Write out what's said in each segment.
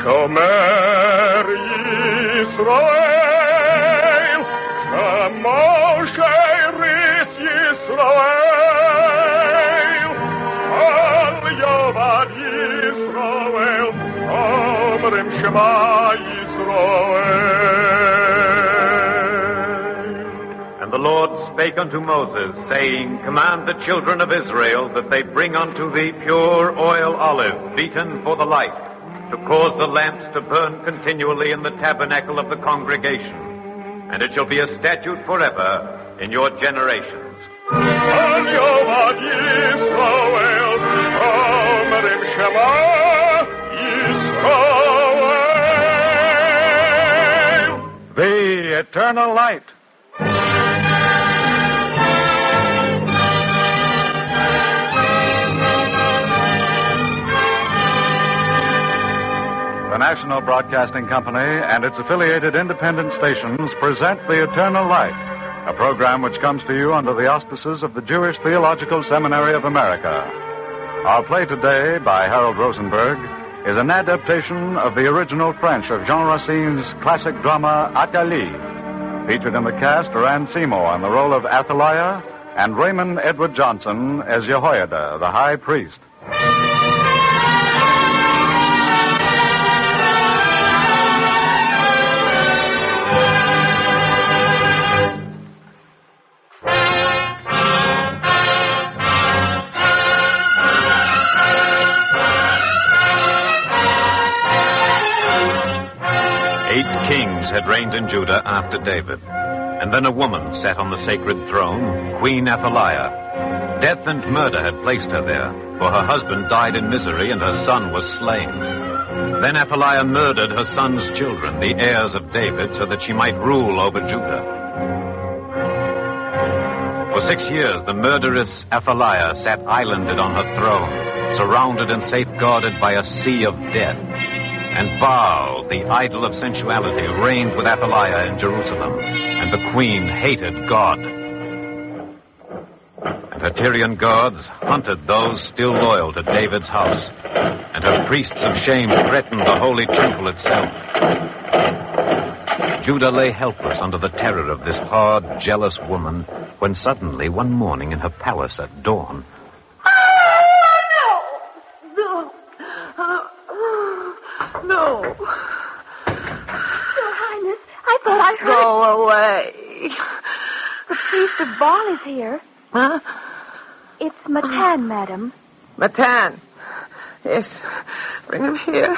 Shomer Yisrael, Moshe Ris Yisrael, Al Yovad Yisrael, Omrim Shema Yisrael. And the Lord spake unto Moses, saying, Command the children of Israel that they bring unto thee pure oil olive, beaten for the light, to cause the lamps to burn continually in the tabernacle of the congregation. And it shall be a statute forever in your generations. The eternal light. The National Broadcasting Company and its affiliated independent stations present The Eternal Light, a program which comes to you under the auspices of the Jewish Theological Seminary of America. Our play today, by Harold Rosenberg, is an adaptation of the original French of Jean Racine's classic drama Athalie. Featured in the cast are Anne Seymour in the role of Athaliah and Raymond Edward Johnson as Jehoiada, the high priest. 8 kings had reigned in Judah after David, and then a woman sat on the sacred throne, Queen Athaliah. Death and murder had placed her there, for her husband died in misery and her son was slain. Then Athaliah murdered her son's children, the heirs of David, so that she might rule over Judah. For 6 years, the murderess Athaliah sat islanded on her throne, surrounded and safeguarded by a sea of death. And Baal, the idol of sensuality, reigned with Athaliah in Jerusalem, and the queen hated God. And her Tyrian gods hunted those still loyal to David's house, and her priests of shame threatened the holy temple itself. Judah lay helpless under the terror of this hard, jealous woman, when suddenly, one morning in her palace at dawn, No. Your Highness, I thought I heard... Go away. The priest of Baal is here. Huh? It's Matan, madam. Matan. Yes. Bring him here.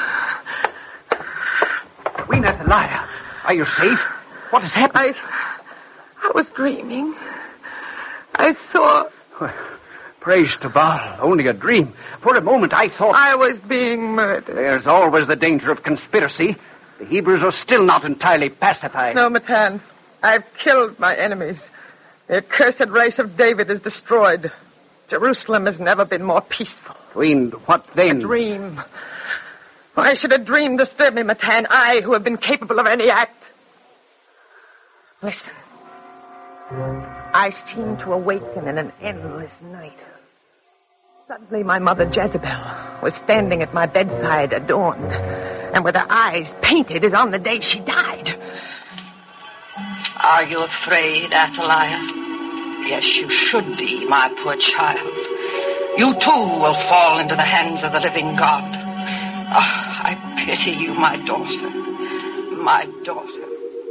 Queen Athaliah, are you safe? What has happened? I was dreaming. I saw... Praise to Baal, only a dream. For a moment I thought... I was being murdered. There's always the danger of conspiracy. The Hebrews are still not entirely pacified. No, Matan. I've killed my enemies. The accursed race of David is destroyed. Jerusalem has never been more peaceful. Queen, what then? A dream. Why should a dream disturb me, Matan? I, who have been capable of any act. Listen. I seem to awaken in an endless night. Suddenly my mother Jezebel was standing at my bedside adorned, and with her eyes painted as on the day she died. Are you afraid, Athaliah? Yes, you should be, my poor child. You too will fall into the hands of the living God. Oh, I pity you, my daughter. My daughter.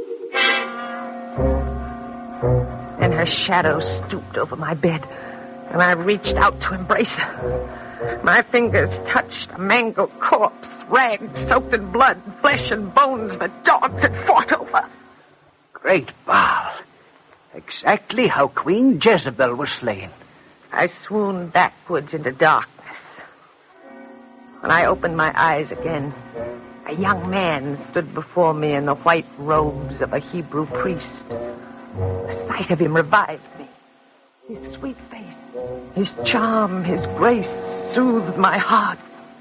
And her shadow stooped over my bed, and I reached out to embrace her. My fingers touched a mangled corpse, rags soaked in blood, flesh and bones that dogs had fought over. Great Baal. Exactly how Queen Jezebel was slain. I swooned backwards into darkness. When I opened my eyes again, a young man stood before me in the white robes of a Hebrew priest. The sight of him revived me. His sweet face, his charm, his grace soothed my heart.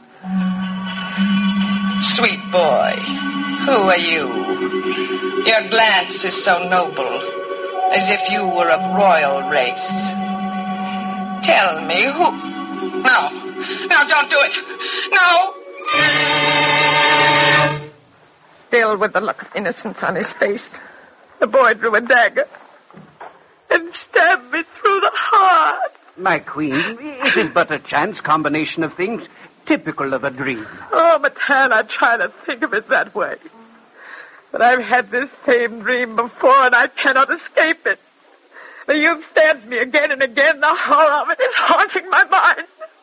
Sweet boy, who are you? Your glance is so noble, as if you were of royal race. Tell me who... No, don't do it. No! Still with the look of innocence on his face, the boy drew a dagger and stabbed me through the heart. My queen, it is but a chance combination of things, typical of a dream. Oh, Matan, I try to think of it that way. But I've had this same dream before, and I cannot escape it. The youth stabs me again and again. The horror of it is haunting my mind.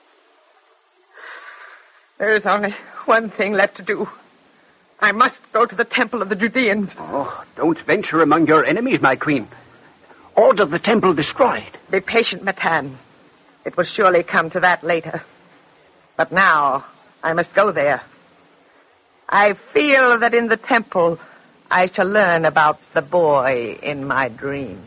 There is only one thing left to do. I must go to the temple of the Judeans. Oh, don't venture among your enemies, my queen. Order the temple destroyed. Be patient, Matan. It will surely come to that later. But now, I must go there. I feel that in the temple, I shall learn about the boy in my dreams.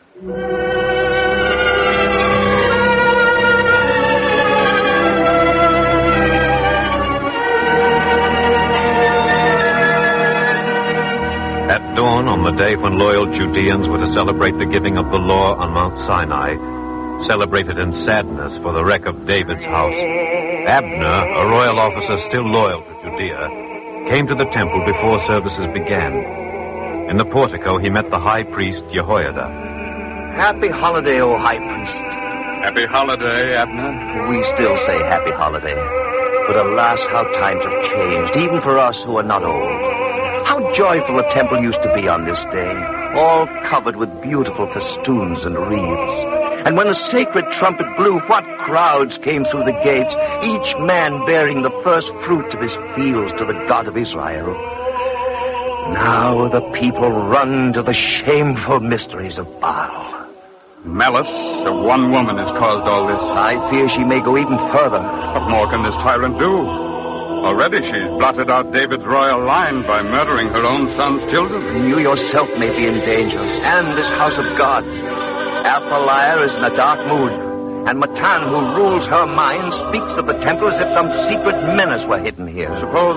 At dawn on the day when loyal Judeans were to celebrate the giving of the law on Mount Sinai, celebrated in sadness for the wreck of David's house, Abner, a royal officer still loyal to Judea, came to the temple before services began. In the portico, he met the high priest, Jehoiada. Happy holiday, O high priest. Happy holiday, Abner. We still say happy holiday. But alas, how times have changed, even for us who are not old. How joyful the temple used to be on this day, all covered with beautiful festoons and wreaths. And when the sacred trumpet blew, what crowds came through the gates, each man bearing the first fruit of his fields to the God of Israel. Now the people run to the shameful mysteries of Baal. Malice of one woman has caused all this. I fear she may go even further. What more can this tyrant do? Already she's blotted out David's royal line by murdering her own son's children. You yourself may be in danger, and this house of God. Athaliah is in a dark mood, and Matan, who rules her mind, speaks of the temple as if some secret menace were hidden here.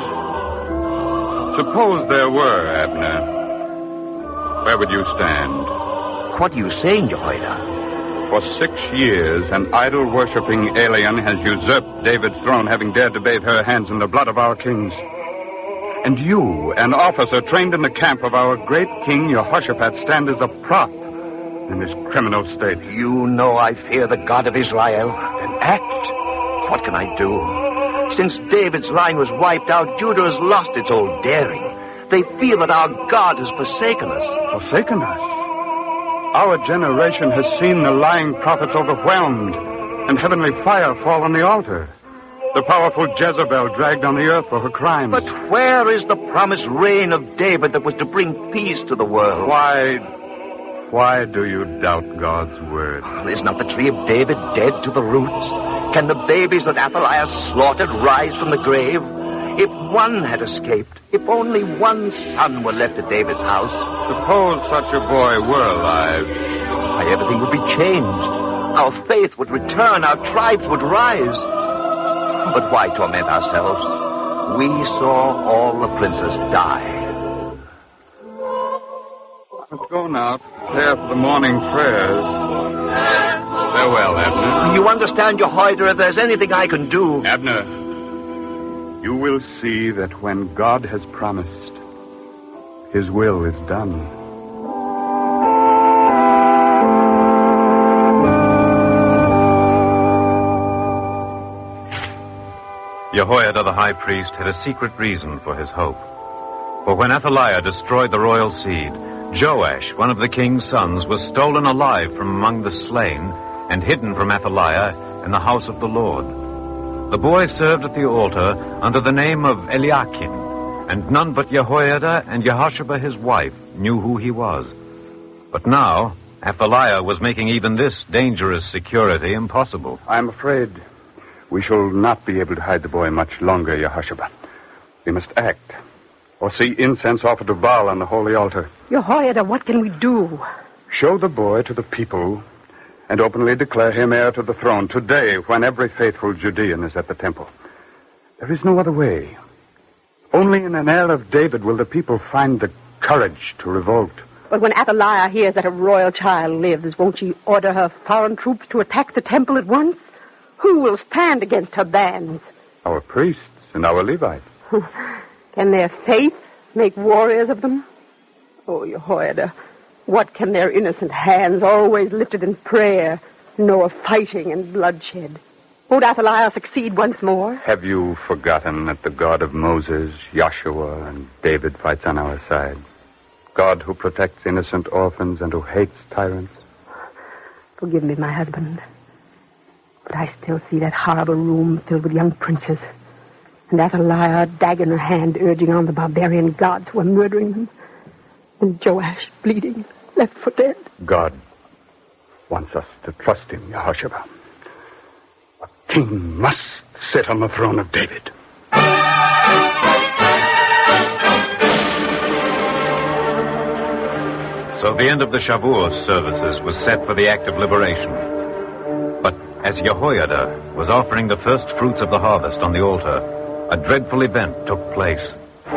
Suppose there were, Abner. Where would you stand? What are you saying, Jehoiada? For 6 years, an idol-worshipping alien has usurped David's throne, having dared to bathe her hands in the blood of our kings. And you, an officer trained in the camp of our great king, Jehoshaphat, stand as a prop in this criminal state. You know I fear the God of Israel. And act. What can I do? Since David's line was wiped out, Judah has lost its old daring. They feel that our God has forsaken us. Forsaken us? Our generation has seen the lying prophets overwhelmed and heavenly fire fall on the altar. The powerful Jezebel dragged on the earth for her crimes. But where is the promised reign of David that was to bring peace to the world? Why do you doubt God's word? Is not the tree of David dead to the roots? Can the babies that Athaliah slaughtered rise from the grave? If one had escaped, if only one son were left at David's house. Suppose such a boy were alive. Why, everything would be changed. Our faith would return, our tribes would rise. But why torment ourselves? We saw all the princes die. Let's go now. Prepare for the morning prayers. Farewell, Abner. You understand, Jehoiada, if there's anything I can do. Abner, you will see that when God has promised, His will is done. Jehoiada the high priest had a secret reason for his hope. For when Athaliah destroyed the royal seed, Joash, one of the king's sons, was stolen alive from among the slain and hidden from Athaliah in the house of the Lord. The boy served at the altar under the name of Eliakim, and none but Jehoiada and Jehoshaphat his wife knew who he was. But now, Athaliah was making even this dangerous security impossible. I'm afraid we shall not be able to hide the boy much longer, Jehoshaphat. We must act, or see incense offered to Baal on the holy altar. Jehoiada, what can we do? Show the boy to the people and openly declare him heir to the throne today when every faithful Judean is at the temple. There is no other way. Only in an heir of David will the people find the courage to revolt. But when Athaliah hears that a royal child lives, won't she order her foreign troops to attack the temple at once? Who will stand against her bands? Our priests and our Levites. Can their faith Make warriors of them? Oh, Jehoiada, what can their innocent hands, always lifted in prayer, know of fighting and bloodshed? Won't Athaliah succeed once more? Have you forgotten that the God of Moses, Joshua, and David fights on our side? God who protects innocent orphans and who hates tyrants? Forgive me, my husband, but I still see that horrible room filled with young princes, and Athaliah, dagger in her hand, urging on the barbarian gods who are murdering them, and Joash bleeding, left for dead. God wants us to trust him, Yehoshua. A king must sit on the throne of David. So the end of the Shavuot services was set for the act of liberation. But as Jehoiada was offering the first fruits of the harvest on the altar, a dreadful event took place.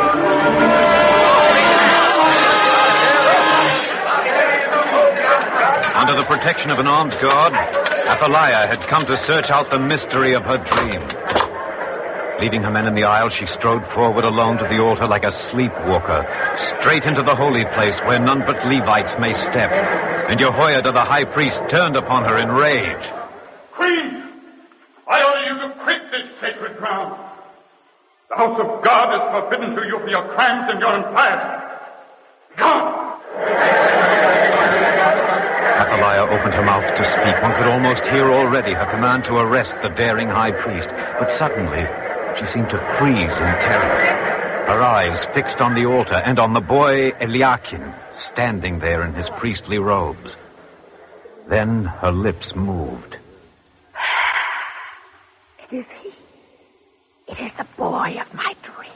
Under the protection of an armed guard, Athaliah had come to search out the mystery of her dream. Leaving her men in the aisle, she strode forward alone to the altar like a sleepwalker, straight into the holy place where none but Levites may step. And Jehoiada the high priest turned upon her in rage. Queen, I order you to quit this sacred ground. The house of God is forbidden to you for your crimes and your impiety. Come! Athaliah opened her mouth to speak. One could almost hear already her command to arrest the daring high priest. But suddenly, she seemed to freeze in terror. Her eyes fixed on the altar and on the boy Eliakim, standing there in his priestly robes. Then her lips moved. It is he. It is the boy of my dream.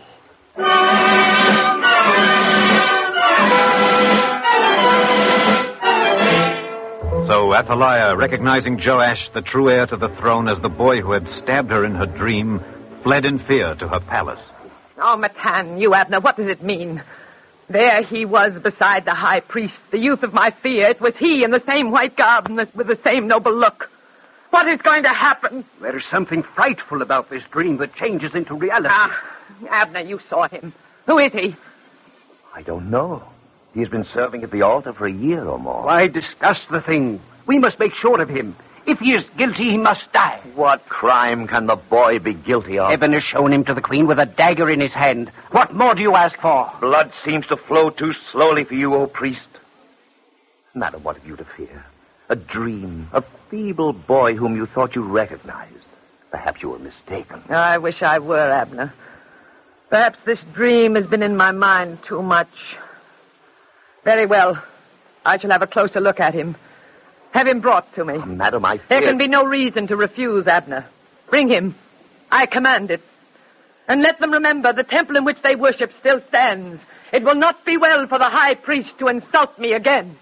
So Athaliah, recognizing Joash, the true heir to the throne, as the boy who had stabbed her in her dream, fled in fear to her palace. Oh, Matan, you Abner, what does it mean? There he was beside the high priest, the youth of my fear. It was he in the same white garb and with the same noble look. What is going to happen? There's something frightful about this dream that changes into reality. Ah, Abner, you saw him. Who is he? I don't know. He's been serving at the altar for a year or more. Why discuss the thing? We must make sure of him. If he is guilty, he must die. What crime can the boy be guilty of? Heaven has shown him to the queen with a dagger in his hand. What more do you ask for? Blood seems to flow too slowly for you, O priest. Madam, what have you to fear? A dream, a feeble boy whom you thought you recognized. Perhaps you were mistaken. I wish I were, Abner. Perhaps this dream has been in my mind too much. Very well. I shall have a closer look at him. Have him brought to me. Oh, Madam, I fear... There can be no reason to refuse, Abner. Bring him. I command it. And let them remember the temple in which they worship still stands. It will not be well for the high priest to insult me again.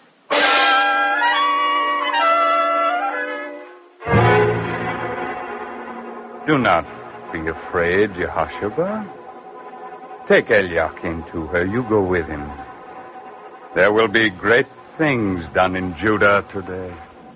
Do not be afraid, Yehoshua. Take Eliakim to her. You go with him. There will be great things done in Judah today.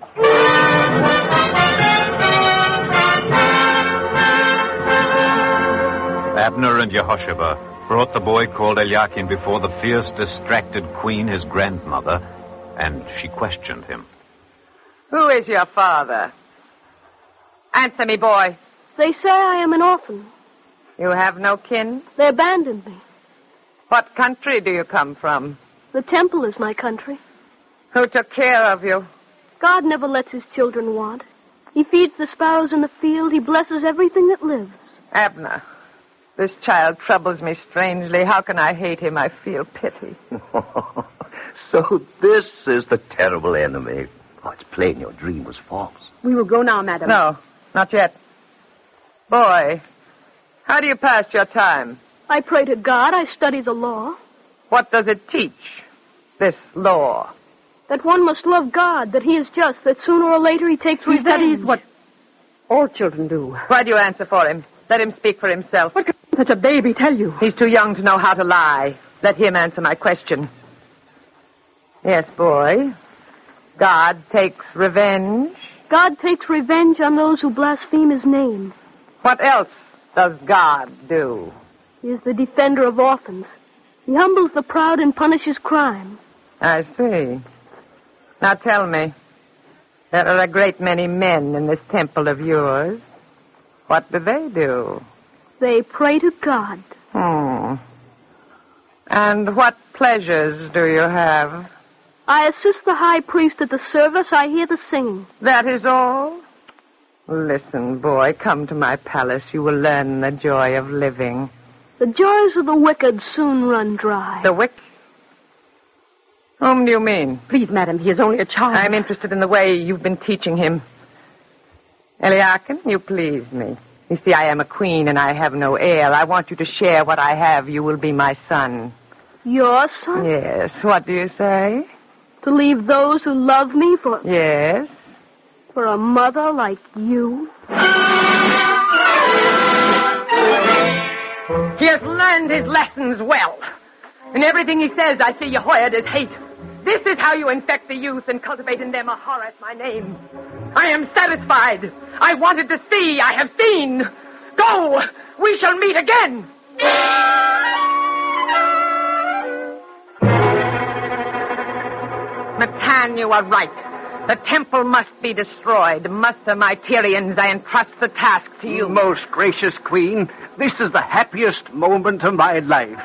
Abner and Jehoshua brought the boy called Eliakim before the fierce, distracted queen, his grandmother, and she questioned him. Who is your father? Answer me, boy. They say I am an orphan. You have no kin? They abandoned me. What country do you come from? The temple is my country. Who took care of you? God never lets his children want. He feeds the sparrows in the field. He blesses everything that lives. Abner, this child troubles me strangely. How can I hate him? I feel pity. So this is the terrible enemy. Oh, it's plain your dream was false. We will go now, madam. No, not yet. Boy, how do you pass your time? I pray to God. I study the law. What does it teach, this law? That one must love God, that he is just, that sooner or later he takes revenge. That is what all children do. Why do you answer for him? Let him speak for himself. What can such a baby tell you? He's too young to know how to lie. Let him answer my question. Yes, boy. God takes revenge. God takes revenge on those who blaspheme his name. What else does God do? He is the defender of orphans. He humbles the proud and punishes crime. I see. Now tell me, there are a great many men in this temple of yours. What do they do? They pray to God. And what pleasures do you have? I assist the high priest at the service. I hear the singing. That is all? Listen, boy, come to my palace. You will learn the joy of living. The joys of the wicked soon run dry. The wicked? Whom do you mean? Please, madam, he is only a child. I'm interested in the way you've been teaching him. Eliakim, you please me. You see, I am a queen and I have no heir. I want you to share what I have. You will be my son. Your son? Yes. What do you say? To leave those who love me for... Yes. For a mother like you? He has learned his lessons well. In everything he says, I see Jehoiada as hate. This is how you infect the youth and cultivate in them a horror at my name. I am satisfied. I wanted to see. I have seen. Go. We shall meet again. Matan, you are right. The temple must be destroyed. Master, my Tyrians, I entrust the task to you. Most gracious queen, this is the happiest moment of my life.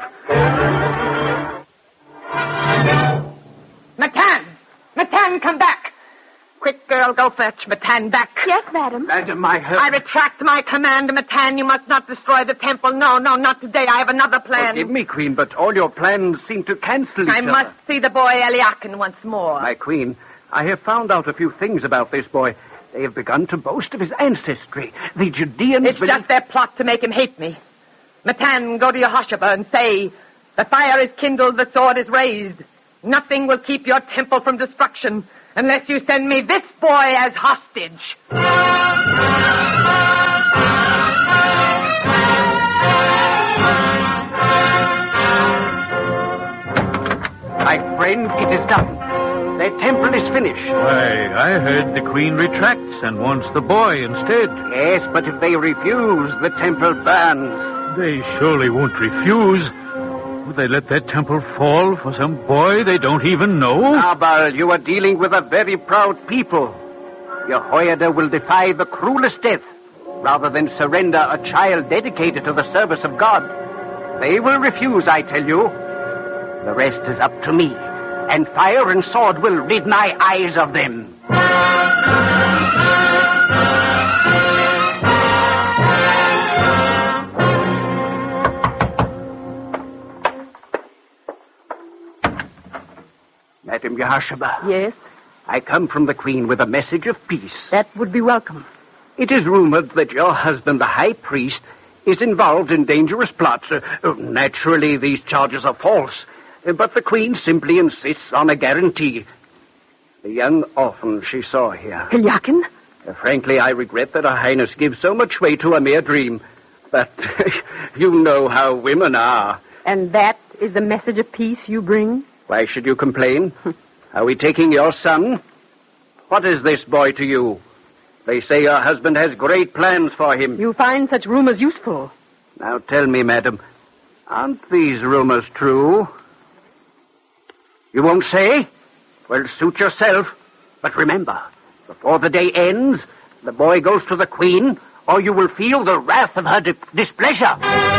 Matan! Matan, come back! Quick, girl, go fetch Matan back. Yes, madam. Madam, I retract my command, Matan. You must not destroy the temple. No, not today. I have another plan. Forgive me, queen, but all your plans seem to cancel each other. I must see the boy Eliakim once more. My queen, I have found out a few things about this boy. They have begun to boast of his ancestry. The Judeans... It's just their plot to make him hate me. Matan, go to Yehoshua and say, the fire is kindled, the sword is raised. Nothing will keep your temple from destruction unless you send me this boy as hostage. My friend, it is done. The temple is finished. Why, I heard the queen retracts and wants the boy instead. Yes, but if they refuse, the temple burns. They surely won't refuse. Would they let that temple fall for some boy they don't even know? Nabal, you are dealing with a very proud people. Jehoiada will defy the cruelest death rather than surrender a child dedicated to the service of God. They will refuse, I tell you. The rest is up to me, and fire and sword will rid my eyes of them. Madam Yehoshua. Yes? I come from the Queen with a message of peace. That would be welcome. It is rumored that your husband, the high priest, is involved in dangerous plots. Naturally, these charges are false, but the Queen simply insists on a guarantee. The young orphan she saw here. Eliakim? Frankly, I regret that Her Highness gives so much weight to a mere dream. But you know how women are. And that is the message of peace you bring? Why should you complain? Are we taking your son? What is this boy to you? They say your husband has great plans for him. You find such rumors useful. Now tell me, madam, aren't these rumors true? You won't say? Well, suit yourself. But remember, before the day ends, the boy goes to the Queen, or you will feel the wrath of her displeasure.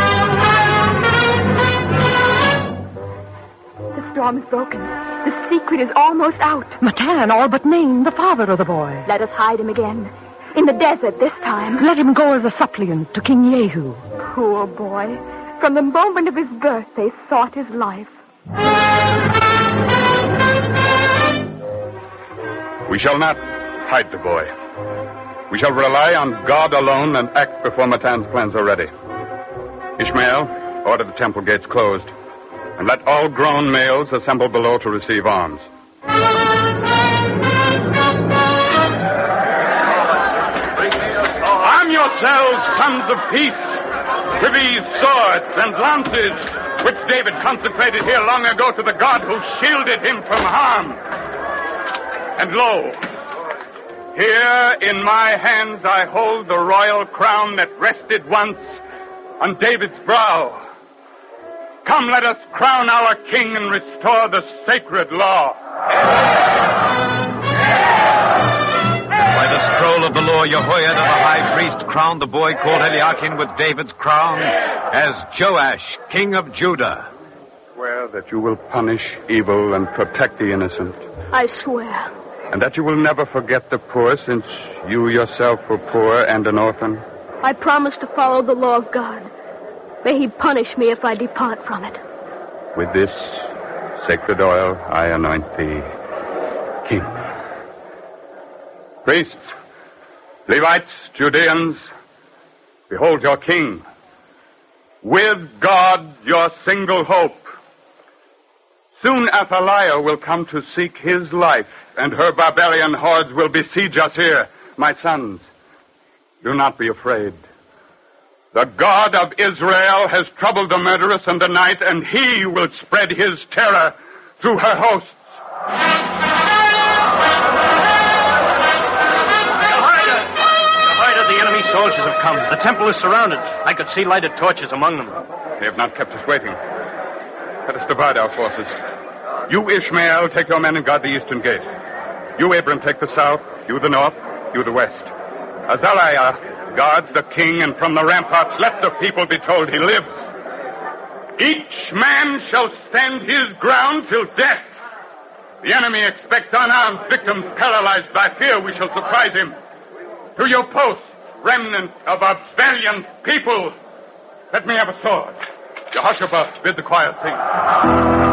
The storm is broken. The secret is almost out. Matan, all but name the father of the boy. Let us hide him again. In the desert this time. Let him go as a suppliant to King Jehu. Poor boy. From the moment of his birth, they sought his life. We shall not hide the boy. We shall rely on God alone and act before Matan's plans are ready. Ishmael, order the temple gates closed, and let all grown males assemble below to receive arms. Arm yourselves, sons of peace, with these swords and lances, which David consecrated here long ago to the God who shielded him from harm. And lo, here in my hands I hold the royal crown that rested once on David's brow. Come, let us crown our king and restore the sacred law. By the scroll of the law, Jehoiada the high priest crowned the boy called Eliakim with David's crown as Joash, king of Judah. Swear that you will punish evil and protect the innocent. I swear. And that you will never forget the poor, since you yourself were poor and an orphan. I promise to follow the law of God. May he punish me if I depart from it. With this sacred oil, I anoint thee king. Priests, Levites, Judeans, behold your king. With God, your single hope. Soon Athaliah will come to seek his life, and her barbarian hordes will besiege us here. My sons, do not be afraid. The God of Israel has troubled the murderess in the night, and he will spread his terror through her hosts. The enemy soldiers have come. The temple is surrounded. I could see lighted torches among them. They have not kept us waiting. Let us divide our forces. You, Ishmael, take your men and guard the eastern gate. You, Abram, take the south. You, the north. You, the west. Azaliah guards the king, and from the ramparts let the people be told he lives. Each man shall stand his ground till death. The enemy expects unarmed victims paralyzed by fear. We shall surprise him. To your posts, remnant of a valiant people. Let me have a sword. Jehoshaphat, bid the choir sing.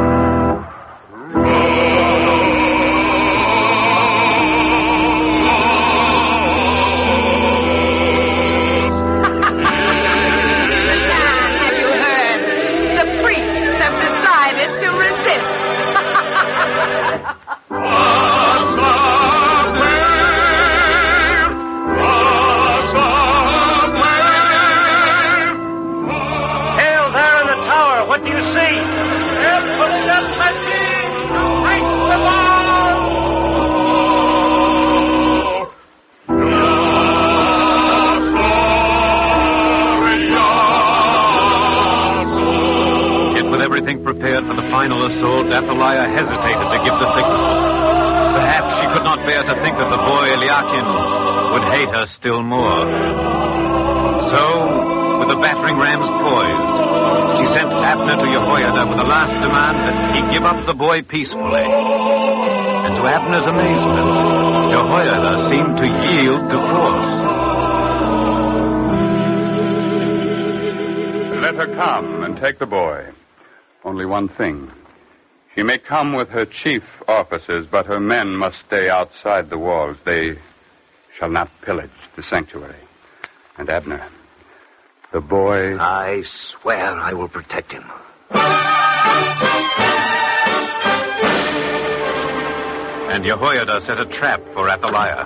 Prepared for the final assault, Athaliah hesitated to give the signal. Perhaps she could not bear to think that the boy Eliakim would hate her still more. So, with the battering rams poised, she sent Abner to Jehoiada with the last demand that he give up the boy peacefully. And to Abner's amazement, Jehoiada seemed to yield to force. Let her come and take the boy. Only one thing. She may come with her chief officers, but her men must stay outside the walls. They shall not pillage the sanctuary. And Abner, the boy... I swear I will protect him. And Jehoiada set a trap for Athaliah.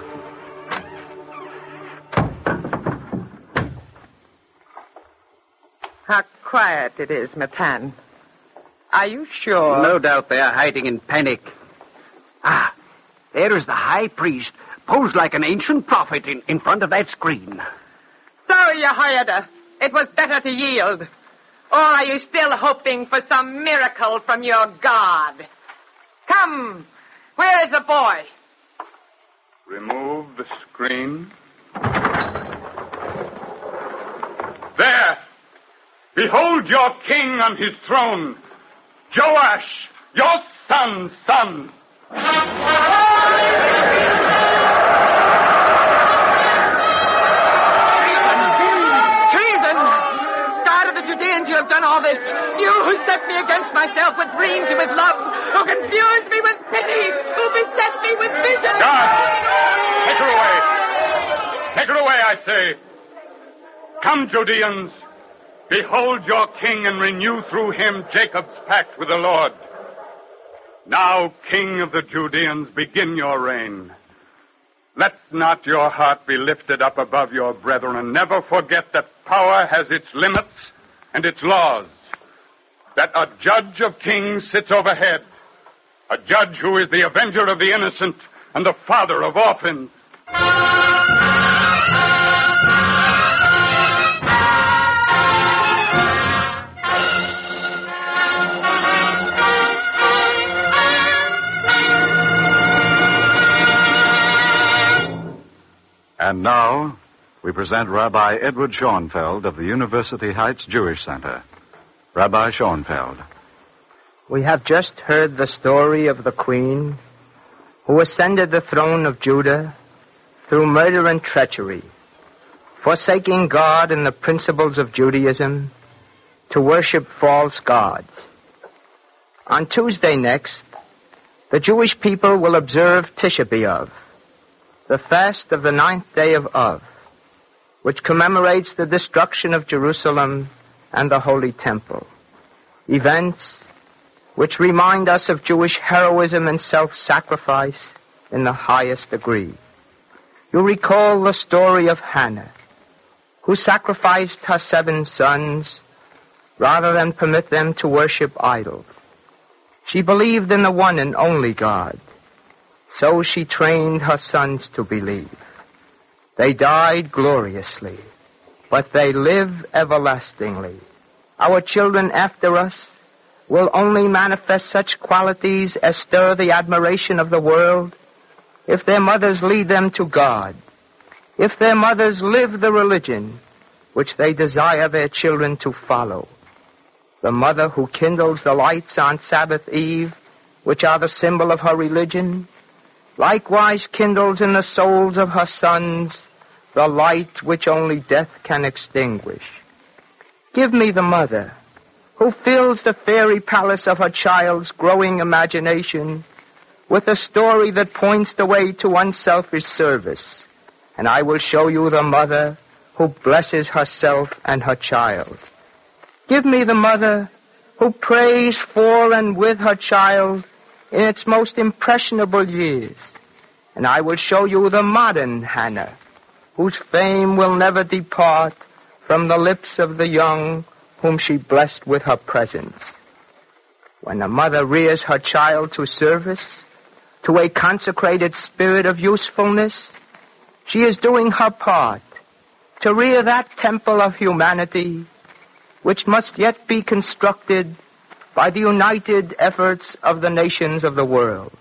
How quiet it is, Matan. Are you sure? No doubt they are hiding in panic. Ah, there is the high priest, posed like an ancient prophet in front of that screen. So, Jehoiada, it was better to yield. Or are you still hoping for some miracle from your God? Come, where is the boy? Remove the screen. There! Behold your king on his throne. Joash, your son's son. Treason! God of the Judeans, you have done all this. You who set me against myself with dreams and with love, who confused me with pity, who beset me with vision. God, take her away. Take her away, I say. Come, Judeans. Behold your king and renew through him Jacob's pact with the Lord. Now, King of the Judeans, begin your reign. Let not your heart be lifted up above your brethren. Never forget that power has its limits and its laws. That a judge of kings sits overhead. A judge who is the avenger of the innocent and the father of orphans. And now, we present Rabbi Edward Schoenfeld of the University Heights Jewish Center. Rabbi Schoenfeld. We have just heard the story of the queen who ascended the throne of Judah through murder and treachery, forsaking God and the principles of Judaism to worship false gods. On Tuesday next, the Jewish people will observe Tisha B'Av, the fast of the 9th day of Av, which commemorates the destruction of Jerusalem and the Holy Temple. Events which remind us of Jewish heroism and self-sacrifice in the highest degree. You recall the story of Hannah, who sacrificed her 7 sons rather than permit them to worship idols. She believed in the one and only God, so she trained her sons to believe. They died gloriously, but they live everlastingly. Our children after us will only manifest such qualities as stir the admiration of the world if their mothers lead them to God, if their mothers live the religion which they desire their children to follow. The mother who kindles the lights on Sabbath Eve, which are the symbol of her religion, likewise kindles in the souls of her sons the light which only death can extinguish. Give me the mother who fills the fairy palace of her child's growing imagination with a story that points the way to unselfish service, and I will show you the mother who blesses herself and her child. Give me the mother who prays for and with her child in its most impressionable years, and I will show you the modern Hannah, whose fame will never depart from the lips of the young whom she blessed with her presence. When a mother rears her child to service, to a consecrated spirit of usefulness, she is doing her part to rear that temple of humanity which must yet be constructed by the united efforts of the nations of the world.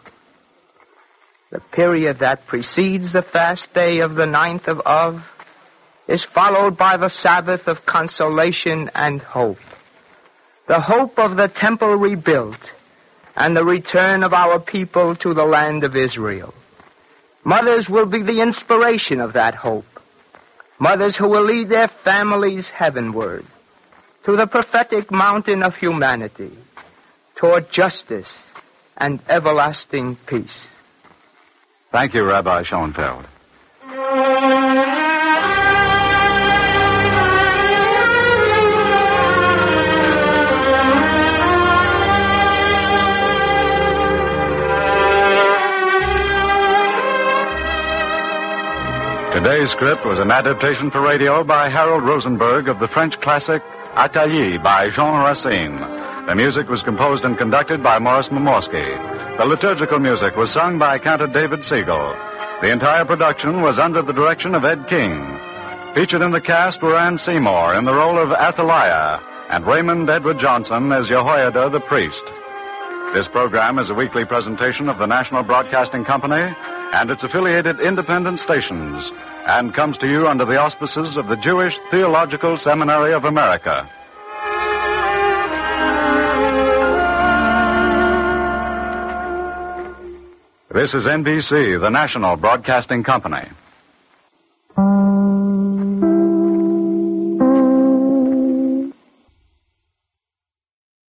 The period that precedes the fast day of the 9th of Av is followed by the Sabbath of consolation and hope. The hope of the temple rebuilt and the return of our people to the land of Israel. Mothers will be the inspiration of that hope. Mothers who will lead their families heavenward to the prophetic mountain of humanity, toward justice and everlasting peace. Thank you, Rabbi Schoenfeld. Today's script was an adaptation for radio by Harold Rosenberg of the French classic Athalie by Jean Racine. The music was composed and conducted by Morris Momorsky. The liturgical music was sung by Cantor David Siegel. The entire production was under the direction of Ed King. Featured in the cast were Ann Seymour in the role of Athaliah and Raymond Edward Johnson as Jehoiada the priest. This program is a weekly presentation of the National Broadcasting Company and its affiliated independent stations, and comes to you under the auspices of the Jewish Theological Seminary of America. This is NBC, the National Broadcasting Company.